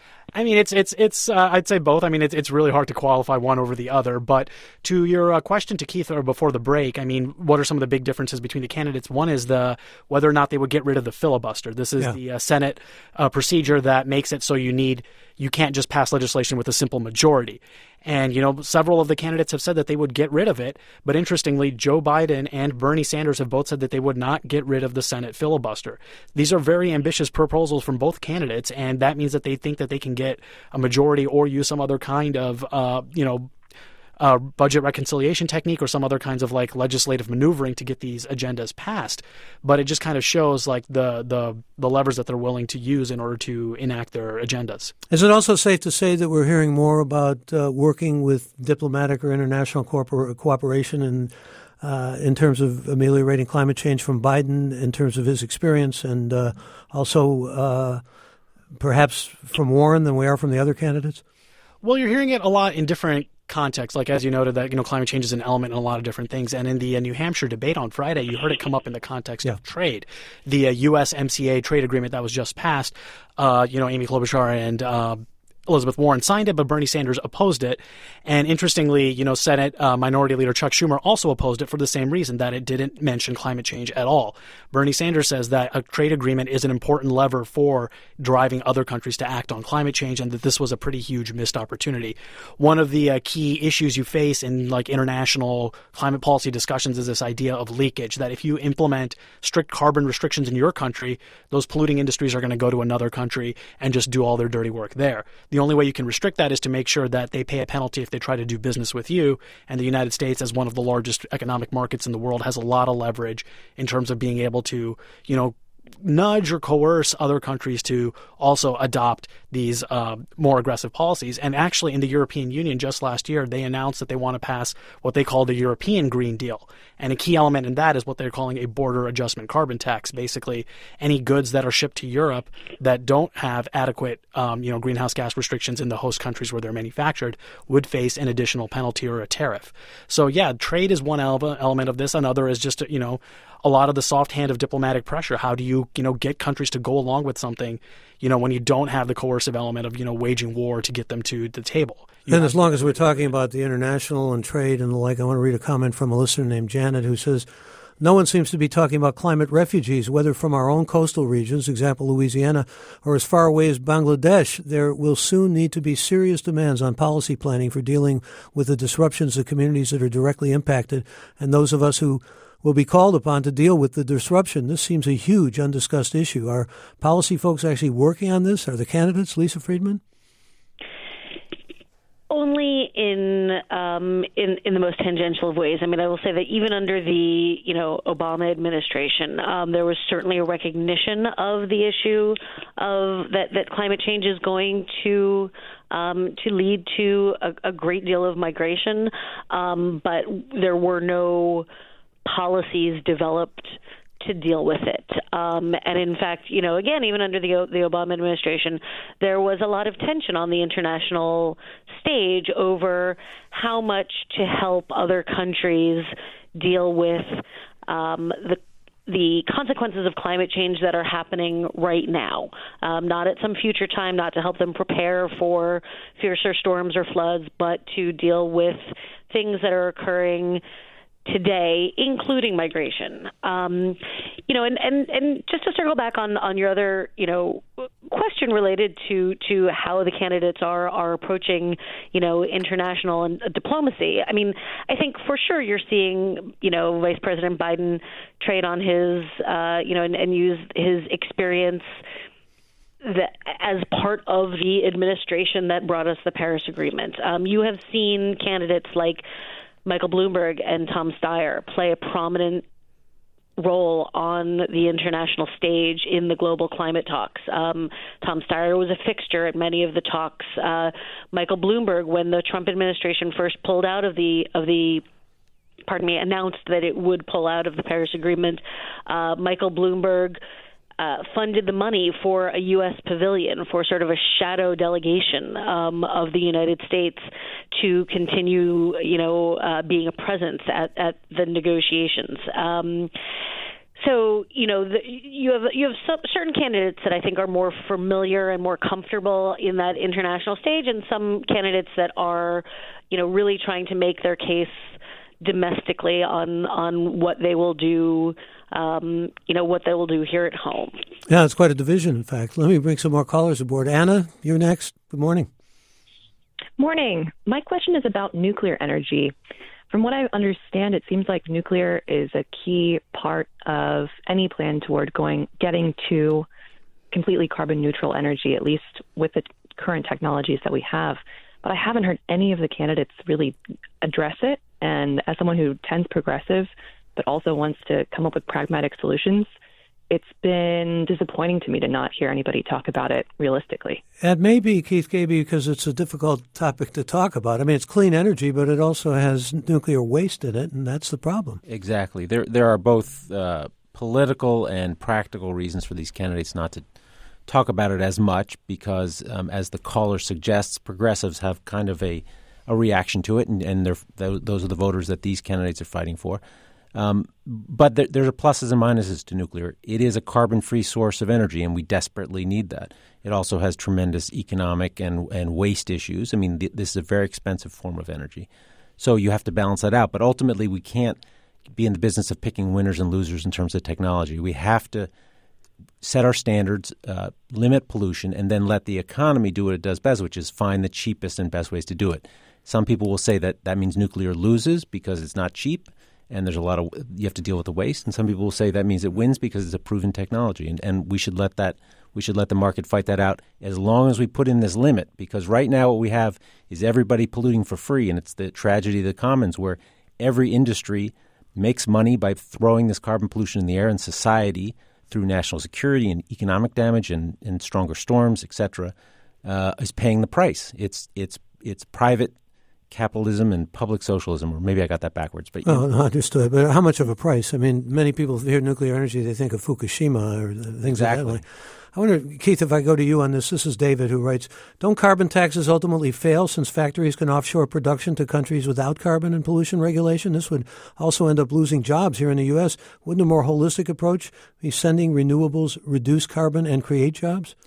I mean, it's it's it's. Uh, I'd say both. I mean, it's it's really hard to qualify one over the other. But to your uh, question to Keith or before the break, I mean, what are some of the big differences between the candidates? One is the whether or not they would get rid of the filibuster. This is yeah. the uh, Senate uh, procedure that makes it so you need you can't just pass legislation with a simple majority. And, you know, several of the candidates have said that they would get rid of it. But interestingly, Joe Biden and Bernie Sanders have both said that they would not get rid of the Senate filibuster. These are very ambitious proposals from both candidates, and that means that they think that they can get a majority or use some other kind of, uh, you know, Uh, budget reconciliation technique or some other kinds of like legislative maneuvering to get these agendas passed. But it just kind of shows like the the the levers that they're willing to use in order to enact their agendas. Is it also safe to say that we're hearing more about uh, working with diplomatic or international corpor- cooperation in, uh, in terms of ameliorating climate change from Biden in terms of his experience, and uh, also uh, perhaps from Warren than we are from the other candidates? Well, you're hearing it a lot in different context, like as you noted that, you know, climate change is an element in a lot of different things. And in the uh, New Hampshire debate on Friday, you heard it come up in the context yeah. of trade. The uh, U S M C A trade agreement that was just passed, uh, you know, Amy Klobuchar and uh, Elizabeth Warren signed it, but Bernie Sanders opposed it. And interestingly, you know, Senate uh, Minority Leader Chuck Schumer also opposed it for the same reason, that it didn't mention climate change at all. Bernie Sanders says that a trade agreement is an important lever for driving other countries to act on climate change, and that this was a pretty huge missed opportunity. One of the uh, key issues you face in like international climate policy discussions is this idea of leakage, that if you implement strict carbon restrictions in your country, those polluting industries are going to go to another country and just do all their dirty work there. The only way you can restrict that is to make sure that they pay a penalty if they try to do business with you. And the United States, as one of the largest economic markets in the world, has a lot of leverage in terms of being able to, you know, nudge or coerce other countries to also adopt these uh, more aggressive policies. And actually in the European Union just last year, they announced that they want to pass what they call the European Green Deal. And a key element in that is what they're calling a border adjustment carbon tax. Basically, any goods that are shipped to Europe that don't have adequate um, you know, greenhouse gas restrictions in the host countries where they're manufactured would face an additional penalty or a tariff. So yeah, trade is one element of this. Another is just, you know, a lot of the soft hand of diplomatic pressure. How do you, you know, get countries to go along with something, you know, when you don't have the coercive element of, you know, waging war to get them to the table? You and as long as we're talking about the international and trade and the like, I want to read a comment from a listener named Janet who says, no one seems to be talking about climate refugees, whether from our own coastal regions, example Louisiana, or as far away as Bangladesh. There will soon need to be serious demands on policy planning for dealing with the disruptions of communities that are directly impacted, and those of us who will be called upon to deal with the disruption. This seems a huge undiscussed issue. Are policy folks actually working on this? Are the candidates, Lisa Friedman? Only in um, in in the most tangential of ways. I mean, I will say that even under the you know Obama administration, um, there was certainly a recognition of the issue of that that climate change is going to um, to lead to a, a great deal of migration, um, but there were no policies developed to deal with it. Um, and in fact, you know, again, even under the the Obama administration, there was a lot of tension on the international stage over how much to help other countries deal with um, the the consequences of climate change that are happening right now, um, not at some future time, not to help them prepare for fiercer storms or floods, but to deal with things that are occurring today, including migration. Um, you know, and, and, and just to circle back on, on your other, you know, question related to, to how the candidates are, are approaching, you know, international and uh, diplomacy. I mean, I think for sure you're seeing, you know, Vice President Biden trade on his, uh, you know, and, and use his experience the, as part of the administration that brought us the Paris Agreement. Um, you have seen candidates like Michael Bloomberg and Tom Steyer play a prominent role on the international stage in the global climate talks. Um, Tom Steyer was a fixture at many of the talks. Uh, Michael Bloomberg, when the Trump administration first pulled out of the of the pardon me, announced that it would pull out of the Paris Agreement, uh, Michael Bloomberg uh, funded the money for a U S pavilion, for sort of a shadow delegation um, of the United States to continue, you know, uh, being a presence at, at the negotiations. Um, So, you know, the, you have you have some, certain candidates that I think are more familiar and more comfortable in that international stage, and some candidates that are, you know, really trying to make their case domestically on on what they will do, um, you know, what they will do here at home. Yeah, it's quite a division, in fact. Let me bring some more callers aboard. Anna, you're next. Good morning. Morning. My question is about nuclear energy. From what I understand, it seems like nuclear is a key part of any plan toward going getting to completely carbon neutral energy, at least with the current technologies that we have. But I haven't heard any of the candidates really address it. And as someone who tends progressive, but also wants to come up with pragmatic solutions, it's been disappointing to me to not hear anybody talk about it realistically. It may be, Keith Gaby, because it's a difficult topic to talk about. I mean, it's clean energy, but it also has nuclear waste in it, and that's the problem. Exactly. There there are both uh, political and practical reasons for these candidates not to talk about it as much because, um, as the caller suggests, progressives have kind of a, a reaction to it, and, and they're, those are the voters that these candidates are fighting for. Um, but there, there are pluses and minuses to nuclear. It is a carbon-free source of energy, and we desperately need that. It also has tremendous economic and, and waste issues. I mean, th- this is a very expensive form of energy. So you have to balance that out. But ultimately, we can't be in the business of picking winners and losers in terms of technology. We have to set our standards, uh, limit pollution, and then let the economy do what it does best, which is find the cheapest and best ways to do it. Some people will say that that means nuclear loses because it's not cheap. And there's a lot of you have to deal with the waste, and some people will say that means it wins because it's a proven technology, and, and we should let that we should let the market fight that out as long as we put in this limit. Because right now what we have is everybody polluting for free, and it's the tragedy of the commons where every industry makes money by throwing this carbon pollution in the air, and society through national security and economic damage and, and stronger storms, et cetera, uh, is paying the price. It's it's it's private capitalism and public socialism, or maybe I got that backwards. But oh, no, understood. But how much of a price? I mean, many people hear nuclear energy, they think of Fukushima or things exactly. like that. I wonder, Keith, if I go to you on this, this is David who writes, don't carbon taxes ultimately fail since factories can offshore production to countries without carbon and pollution regulation? This would also end up losing jobs here in the U S. Wouldn't a more holistic approach be sending renewables, reduce carbon, and create jobs?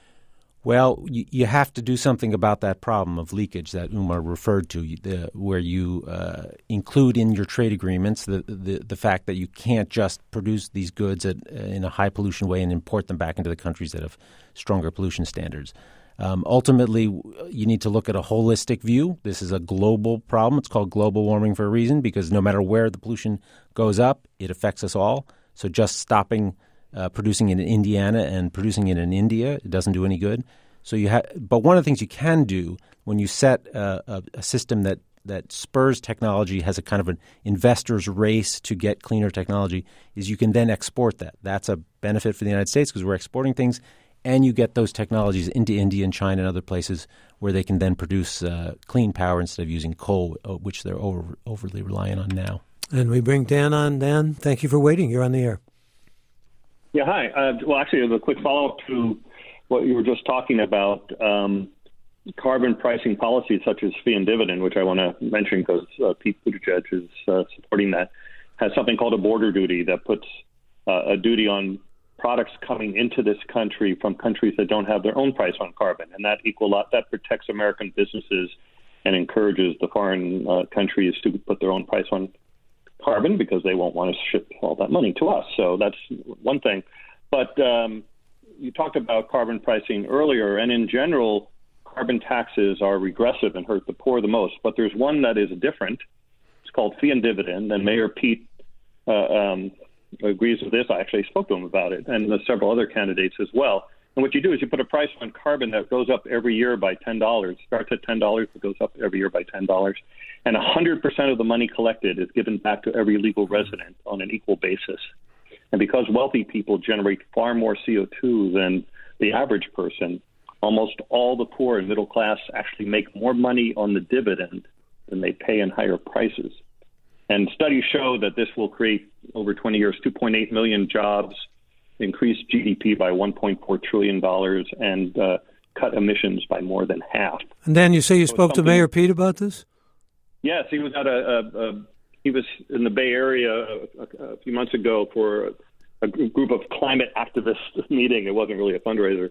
Well, you, you have to do something about that problem of leakage that Umar referred to, the, where you uh, include in your trade agreements the, the the fact that you can't just produce these goods at, in a high pollution way and import them back into the countries that have stronger pollution standards. Um, ultimately, you need to look at a holistic view. This is a global problem. It's called global warming for a reason because no matter where the pollution goes up, it affects us all. So just stopping Uh, producing it in Indiana and producing it in India, it doesn't do any good. So you have, but one of the things you can do when you set uh, a, a system that that spurs technology, has a kind of an investor's race to get cleaner technology, is you can then export that. That's a benefit for the United States because we're exporting things, and you get those technologies into India and China and other places where they can then produce uh, clean power instead of using coal, which they're over, overly reliant on now. And we bring Dan on. Dan, thank you for waiting. You're on the air. Yeah, hi. Uh, well, actually, a quick follow-up to what you were just talking about, um, carbon pricing policies such as fee and dividend, which I want to mention because uh, Pete Buttigieg is uh, supporting that, has something called a border duty that puts uh, a duty on products coming into this country from countries that don't have their own price on carbon. And that equal lot, that protects American businesses and encourages the foreign uh, countries to put their own price on carbon because they won't want to ship all that money to us. So that's one thing. But um, you talked about carbon pricing earlier, and in general, carbon taxes are regressive and hurt the poor the most. But there's one that is different. It's called fee and dividend, and Mayor Pete uh, um, agrees with this. I actually spoke to him about it, and there's several other candidates as well. And what you do is you put a price on carbon that goes up every year by ten dollars. Starts at ten dollars, it goes up every year by ten dollars. And one hundred percent of the money collected is given back to every legal resident on an equal basis. And because wealthy people generate far more C O two than the average person, almost all the poor and middle class actually make more money on the dividend than they pay in higher prices. And studies show that this will create, over twenty years, two point eight million jobs, increase G D P by one point four trillion dollars, and uh, cut emissions by more than half. And then you say you so spoke to Mayor Pete about this? Yes, he was at a, a, a he was in the Bay Area a, a few months ago for a, a group of climate activists meeting. It wasn't really a fundraiser,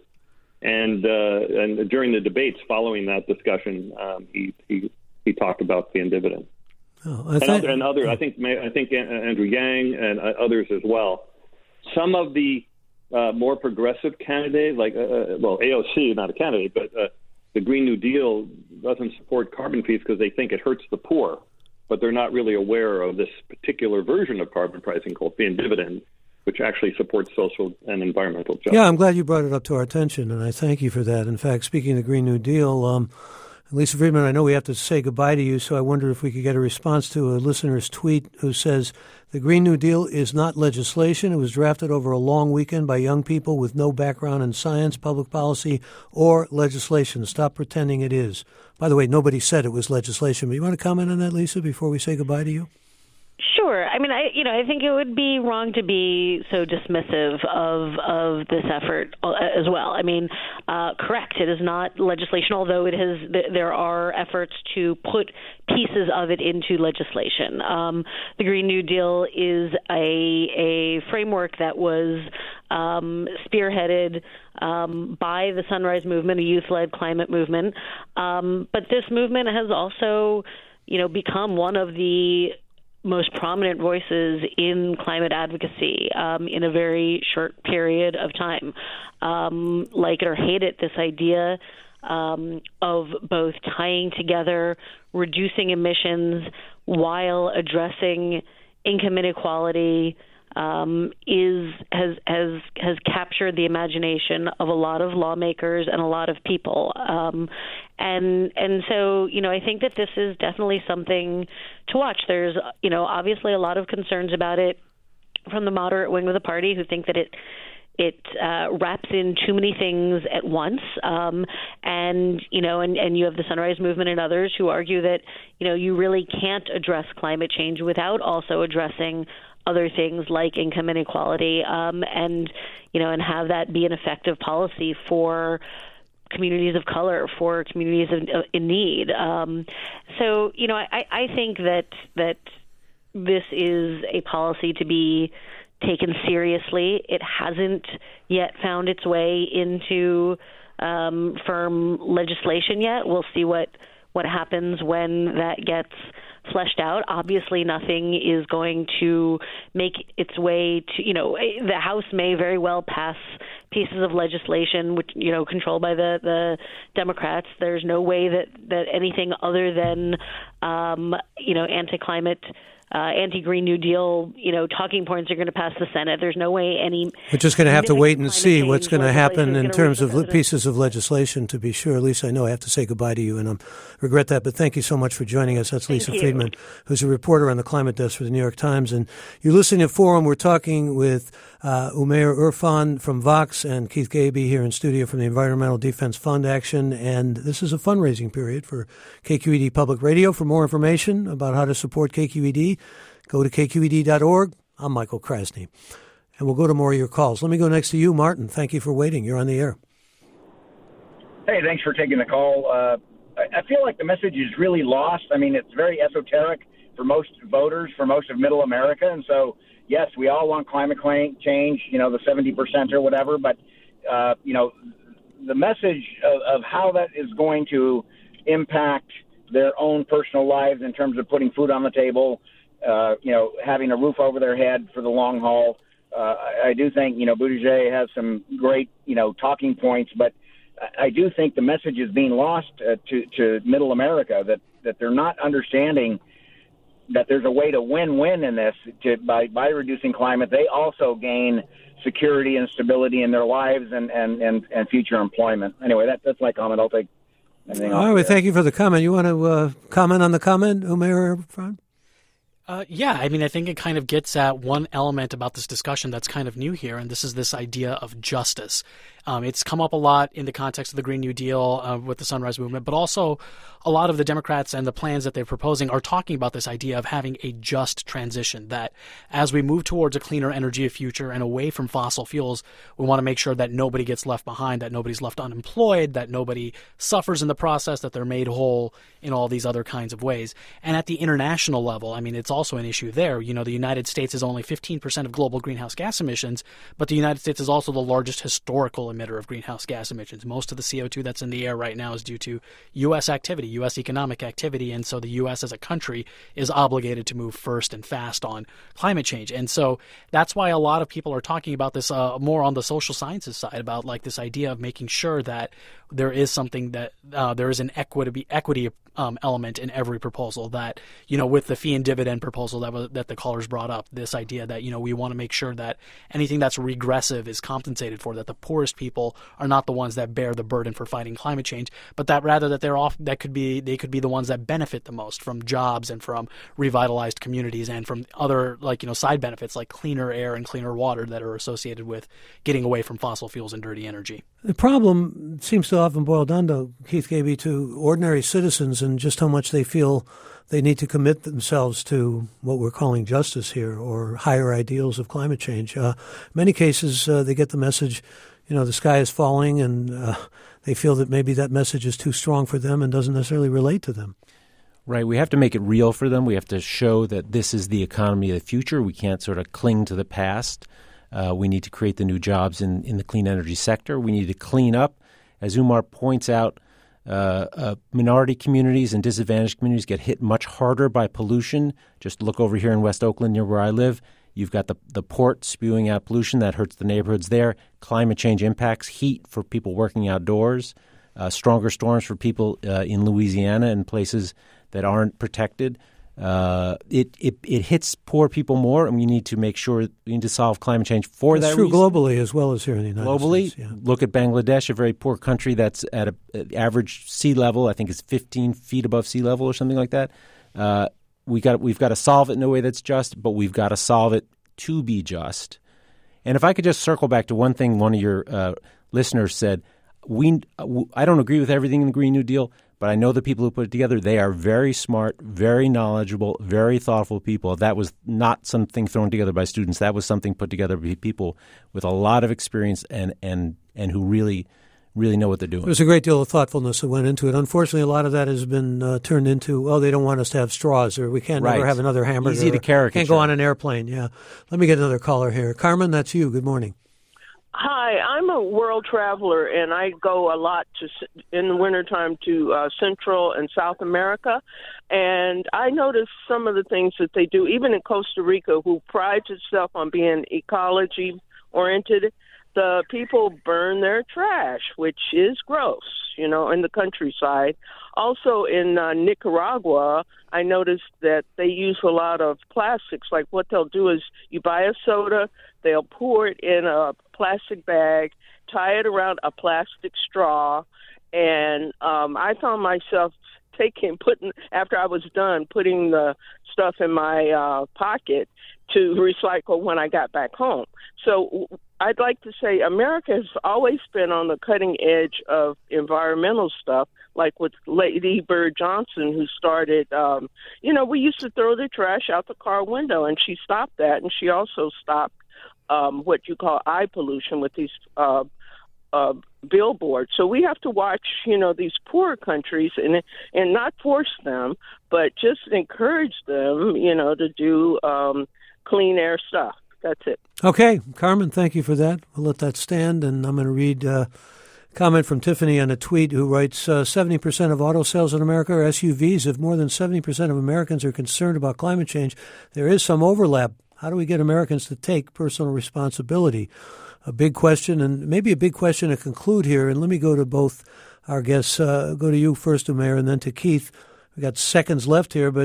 and uh, and during the debates following that discussion, um, he, he he talked about paying dividend. Oh, I and, think, other, and other, I think I think Andrew Yang and others as well. Some of the uh, more progressive candidates, like uh, well, A O C, not a candidate, but uh, the Green New Deal doesn't support carbon fees because they think it hurts the poor, but they're not really aware of this particular version of carbon pricing called fee and dividend, which actually supports social and environmental justice. Yeah, I'm glad you brought it up to our attention, and I thank you for that. In fact, speaking of the Green New Deal, um, Lisa Friedman, I know we have to say goodbye to you, so I wonder if we could get a response to a listener's tweet who says, the Green New Deal is not legislation. It was drafted over a long weekend by young people with no background in science, public policy, or legislation. Stop pretending it is. By the way, nobody said it was legislation, but you want to comment on that, Lisa, before we say goodbye to you? Sure. I mean, I you know, I think it would be wrong to be so dismissive of of this effort as well. I mean, uh, correct. It is not legislation, although it has. There are efforts to put pieces of it into legislation. Um, the Green New Deal is a a framework that was um, spearheaded um, by the Sunrise Movement, a youth-led climate movement. Um, but this movement has also, you know, become one of the most prominent voices in climate advocacy um, in a very short period of time. Um, like it or hate it, this idea um, of both tying together reducing emissions while addressing income inequality um, is has has has captured the imagination of a lot of lawmakers and a lot of people. Um, and and so, you know, I think that this is definitely something to watch. There's, you know, obviously a lot of concerns about it from the moderate wing of the party who think that it it uh, wraps in too many things at once. Um, and, you know, and, and you have the Sunrise Movement and others who argue that, you know, you really can't address climate change without also addressing other things like income inequality, um, and, you know, and have that be an effective policy for communities of color, for communities in, in need. Um, so, you know, I, I think that that this is a policy to be taken seriously. It hasn't yet found its way into um, firm legislation yet. We'll see what what happens when that gets fleshed out. Obviously, nothing is going to make its way to, you know, the House may very well pass pieces of legislation which, you know, controlled by the, the Democrats. There's no way that, that anything other than, um, you know, anti-climate Uh, anti-Green New Deal, you know, talking points are going to pass the Senate. There's no way any... We're just going to have to wait and see what's going to happen in terms of president. pieces of legislation, to be sure. Lisa, I know I have to say goodbye to you, and I regret that, but thank you so much for joining us. That's Lisa Friedman, who's a reporter on the climate desk for the New York Times. And you're listening to Forum. We're talking with uh, Umair Irfan from Vox and Keith Gaby here in studio from the Environmental Defense Fund Action. And this is a fundraising period for K Q E D Public Radio. For more information about how to support K Q E D, go to K Q E D dot org. I'm Michael Krasny. And we'll go to more of your calls. Let me go next to you, Martin. Thank you for waiting. You're on the air. Hey, thanks for taking the call. Uh, I, I feel like the message is really lost. I mean, it's very esoteric for most voters, for most of middle America. And so, yes, we all want climate change, you know, the seventy percent or whatever. But, uh, you know, the message of, of how that is going to impact their own personal lives in terms of putting food on the table, Uh, you know, having a roof over their head for the long haul. Uh, I, I do think, you know, Buttigieg has some great, you know, talking points, but I, I do think the message is being lost uh, to, to middle America, that, that they're not understanding that there's a way to win-win in this. To, by by reducing climate, they also gain security and stability in their lives and, and, and, and future employment. Anyway, that, that's my comment. I'll take anything else. All right, well, thank you for the comment. You want to uh, comment on the comment, Umair Irfan? Uh, yeah, I mean, I think it kind of gets at one element about this discussion that's kind of new here, and this is this idea of justice. Um, it's come up a lot in the context of the Green New Deal uh, with the Sunrise Movement, but also a lot of the Democrats and the plans that they're proposing are talking about this idea of having a just transition, that as we move towards a cleaner energy future and away from fossil fuels, we want to make sure that nobody gets left behind, that nobody's left unemployed, that nobody suffers in the process, that they're made whole in all these other kinds of ways. And at the international level, I mean, it's also an issue there. You know, the United States is only fifteen percent of global greenhouse gas emissions, but the United States is also the largest historical emitter of greenhouse gas emissions. Most of the C O two that's in the air right now is due to U S activity, U S economic activity, and so the U S as a country is obligated to move first and fast on climate change. And so that's why a lot of people are talking about this uh, more on the social sciences side, about like this idea of making sure that there is something that uh, there is an equity equity um, element in every proposal, that, you know, with the fee and dividend proposal that was, that the callers brought up, this idea that, you know, we want to make sure that anything that's regressive is compensated for, that the poorest people are not the ones that bear the burden for fighting climate change, but that rather that they're off, that could be, they could be the ones that benefit the most from jobs and from revitalized communities and from other, like, you know, side benefits like cleaner air and cleaner water that are associated with getting away from fossil fuels and dirty energy. The problem seems to often boil down to, Keith Gaby, to ordinary citizens and just how much they feel they need to commit themselves to what we're calling justice here, or higher ideals of climate change. Uh, many cases, uh, they get the message, you know, the sky is falling, and uh, they feel that maybe that message is too strong for them and doesn't necessarily relate to them. Right. We have to make it real for them. We have to show that this is the economy of the future. We can't sort of cling to the past. Uh, we need to create the new jobs in, in the clean energy sector. We need to clean up. As Umar points out, uh, uh, minority communities and disadvantaged communities get hit much harder by pollution. Just look over here in West Oakland, near where I live. You've got the, the port spewing out pollution that hurts the neighborhoods there. Climate change impacts heat for people working outdoors, uh, stronger storms for people uh, in Louisiana and places that aren't protected. Uh, it, it it hits poor people more, and we need to make sure we need to solve climate change for That's that true reason. Globally as well as here in the United globally, States. Globally, yeah. Look at Bangladesh, a very poor country that's at a, a average sea level. I think it's fifteen feet above sea level or something like that. Uh, we got we've got to solve it in a way that's just, but we've got to solve it to be just. And if I could just circle back to one thing one of your uh, listeners said, we I don't agree with everything in the Green New Deal, but I know the people who put it together, they are very smart, very knowledgeable, very thoughtful people. That was not something thrown together by students. That was something put together by people with a lot of experience and and, and who really, really know what they're doing. There's a great deal of thoughtfulness that went into it. Unfortunately, a lot of that has been uh, turned into, oh, they don't want us to have straws, or we can't right. never have another hamburger. Easy to caricature. Can't go on an airplane, yeah. Let me get another caller here. Carmen, that's you. Good morning. Hi, I'm a world traveler, and I go a lot to in the wintertime to uh, Central and South America, and I notice some of the things that they do, even in Costa Rica, who prides itself on being ecology-oriented. The people burn their trash, which is gross, you know, in the countryside. Also in uh, Nicaragua, I noticed that they use a lot of plastics. Like what they'll do is you buy a soda, they'll pour it in a plastic bag, tie it around a plastic straw, and um, I found myself taking, putting, after I was done, putting the stuff in my uh, pocket to recycle when I got back home. So I'd like to say America has always been on the cutting edge of environmental stuff, like with Lady Bird Johnson, who started, um, you know, we used to throw the trash out the car window, and she stopped that. And she also stopped um, what you call eye pollution with these uh, uh, billboards. So we have to watch, you know, these poor countries and and not force them, but just encourage them, you know, to do um, clean air stuff. That's it. Okay, Carmen, thank you for that. We'll let that stand, and I'm going to read a comment from Tiffany on a tweet who writes, uh, seventy percent of auto sales in America are S U Vs. If more than seventy percent of Americans are concerned about climate change, there is some overlap. How do we get Americans to take personal responsibility? A big question, and maybe a big question to conclude here, and let me go to both our guests. Uh, go to you first, Umair, and then to Keith. We've got seconds left here, but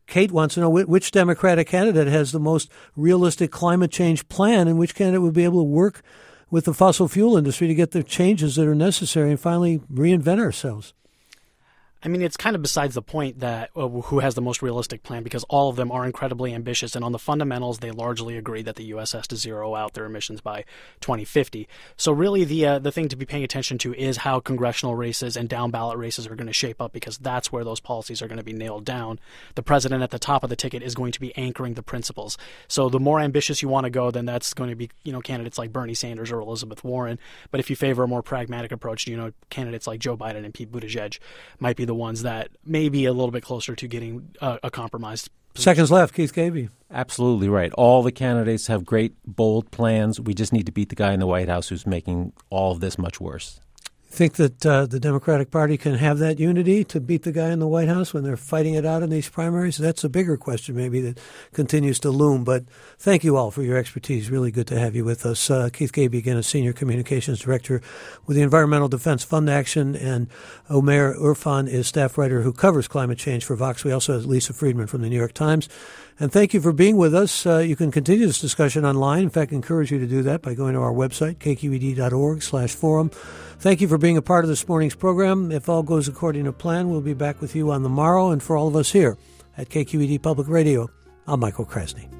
Kate wants to know which Democratic candidate has the most realistic climate change plan, and which candidate would be able to work with the fossil fuel industry to get the changes that are necessary and finally reinvent ourselves. I mean, it's kind of besides the point that uh, who has the most realistic plan, because all of them are incredibly ambitious, and on the fundamentals, they largely agree that the U S has to zero out their emissions by twenty fifty. So really, the uh, the thing to be paying attention to is how congressional races and down ballot races are going to shape up, because that's where those policies are going to be nailed down. The president at the top of the ticket is going to be anchoring the principles. So the more ambitious you want to go, then that's going to be, you know, candidates like Bernie Sanders or Elizabeth Warren. But if you favor a more pragmatic approach, you know, candidates like Joe Biden and Pete Buttigieg might be the ones that may be a little bit closer to getting uh, a compromised position. Seconds left, Keith Gabey. Absolutely right. All the candidates have great, bold plans. We just need to beat the guy in the White House who's making all of this much worse. Think that uh, the Democratic Party can have that unity to beat the guy in the White House when they're fighting it out in these primaries? That's a bigger question maybe that continues to loom. But thank you all for your expertise. Really good to have you with us. Uh, Keith Gabey, again, a Senior Communications Director with the Environmental Defense Fund Action, and Umair Irfan is staff writer who covers climate change for Vox. We also have Lisa Friedman from the New York Times. And thank you for being with us. Uh, you can continue this discussion online. In fact, I encourage you to do that by going to our website, k q e d dot org slash forum. Thank you for being a part of this morning's program. If all goes according to plan, we'll be back with you on the morrow. And for all of us here at K Q E D Public Radio, I'm Michael Krasny.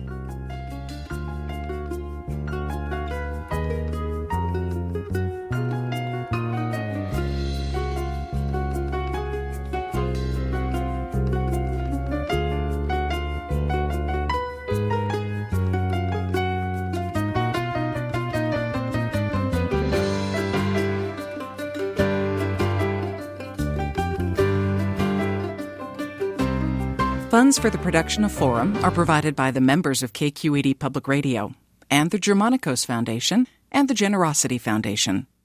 Funds for the production of Forum are provided by the members of K Q E D Public Radio and the Germanicos Foundation and the Generosity Foundation.